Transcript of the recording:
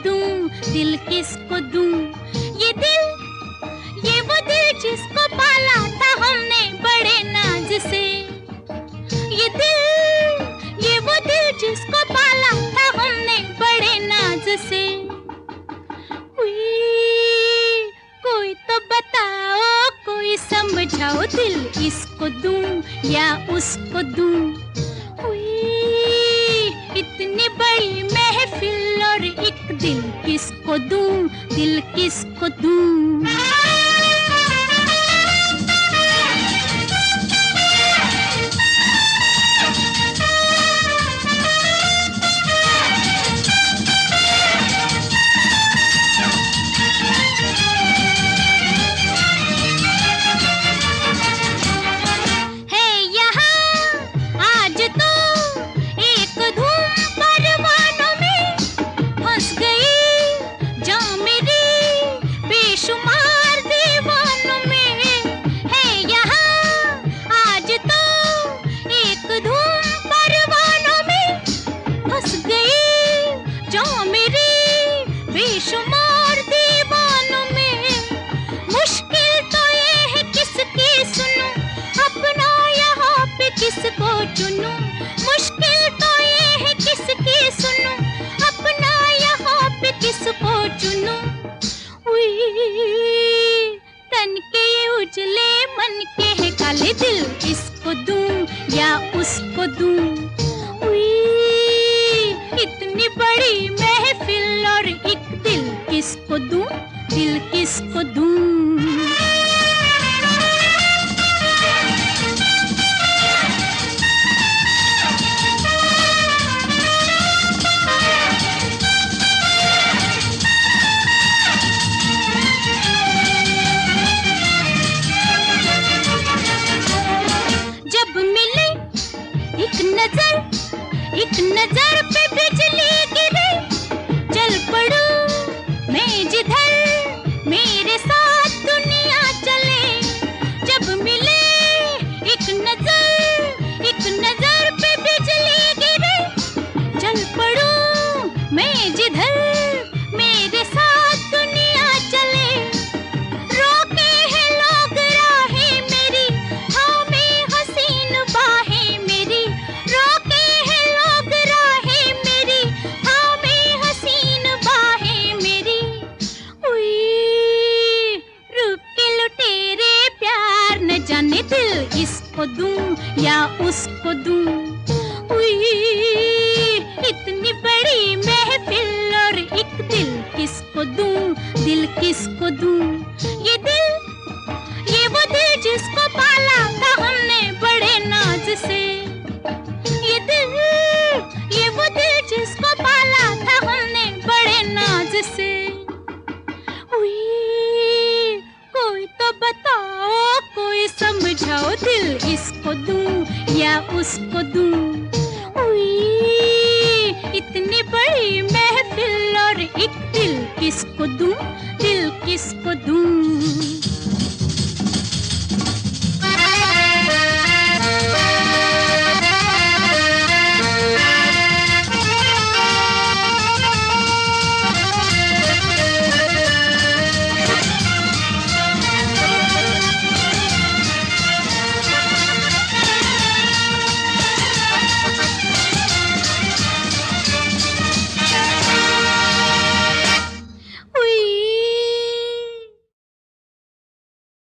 दूं, दिल किसको दूं? ये दिल, ये वो दिल जिसको पाला था हमने बड़े नाज से। ये दिल, ये वो दिल जिसको पाला था हमने बड़े नाज से। कोई तो बताओ, कोई समझाओ, दिल इसको दूं या उसको दूं? इतनी बड़ी महफिल और एक दिल किसको दूं, दिल किसको दूं? बेशुमार दीवानों में मुश्किल तो ये है किसकी सुनूं, अपना यहाँ पे किसको चुनूं? मुश्किल तो ये है किसकी सुनूं, अपना यहाँ पे किसको चुनूं? तन के उजले मन के है काले, दिल इसको दूं या उसको दूं? इतनी बड़ी महफिल और एक दिल किसको दूं, दिल किसको दूं? जब मिले एक नजर पे बिजली गिरे, चल पड़ूं मैं जिधर मेरे साथ दुनिया चले। जब मिले एक नजर पे बिजली गिरे, चल पड़ूं मैं जिधर मेरे साथ दुनिया चले। रोके हैं लोग राहें मेरी, थामे हसीन बाहें मेरी। रोके हैं लोग राहें मेरी, थामे हसीन बाहें मेरी। रूप के लुटेरे प्यार न जाने, दिल इसको दूं या उसको दूं? इतनी बड़ी महफिल और एक दिल किसको दूं, दिल किसको दूं? ये दिल, ये वो दिल जिसको पाला था हमने बड़े नाज से। ये दिल, ये वो दिल जिसको पाला था हमने बड़े नाज से। कोई तो बताओ, कोई समझाओ, दिल इसको दूं या उसको दूं?